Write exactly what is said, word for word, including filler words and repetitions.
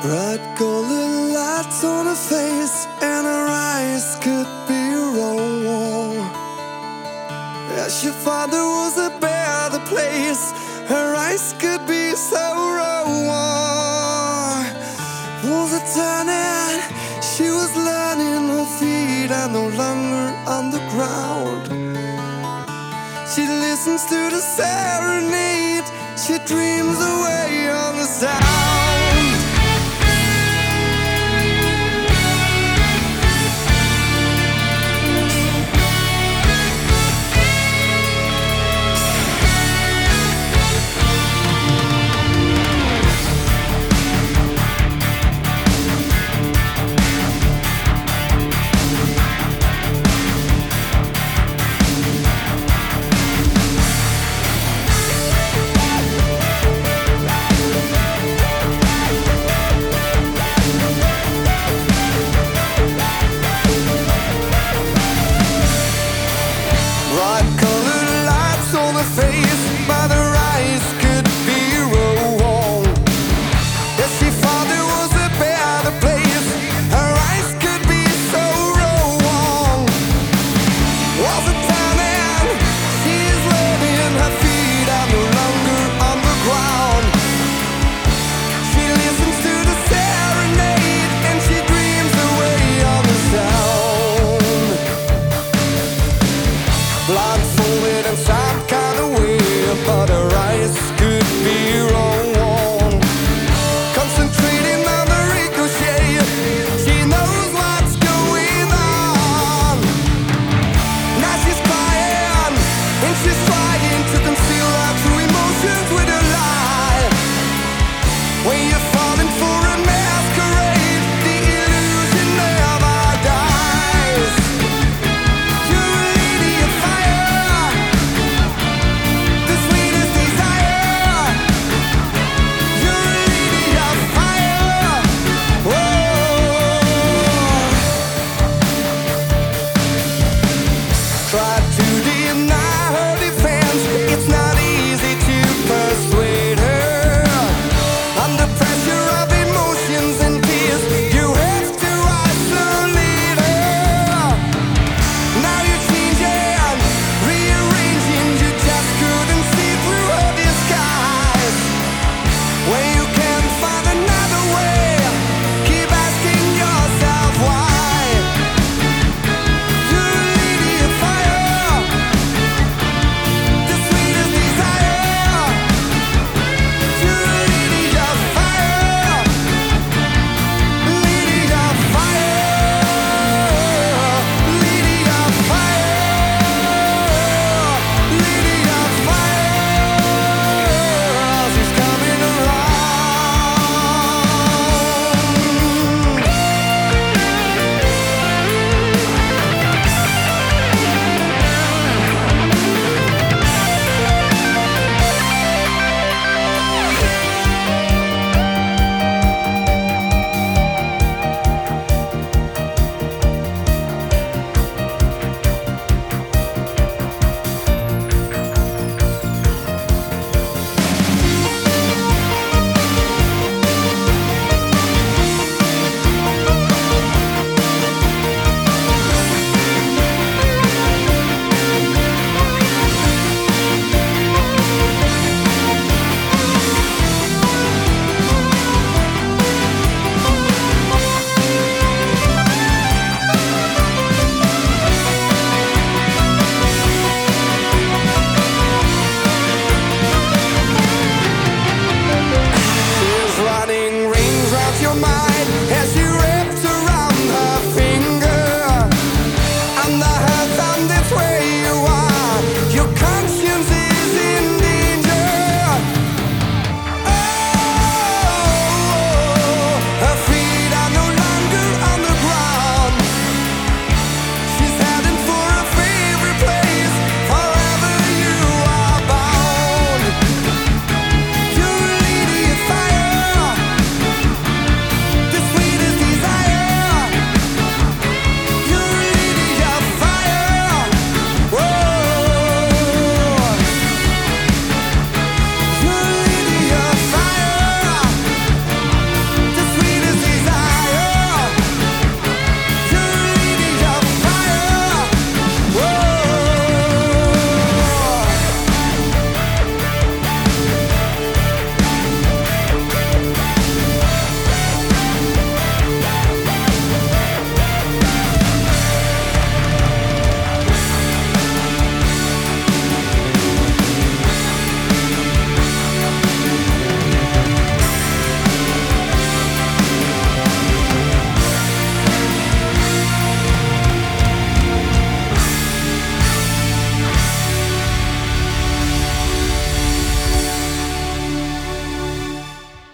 Bright golden lights on her face, and her eyes could be wrong. Yeah, she thought there was a better place. Her eyes could be so wrong. Was it turning? She was learning her feet are no longer on the ground. She listens to the serenade. She dreams away on the sound. Blindfolded in some kind of way, but her eyes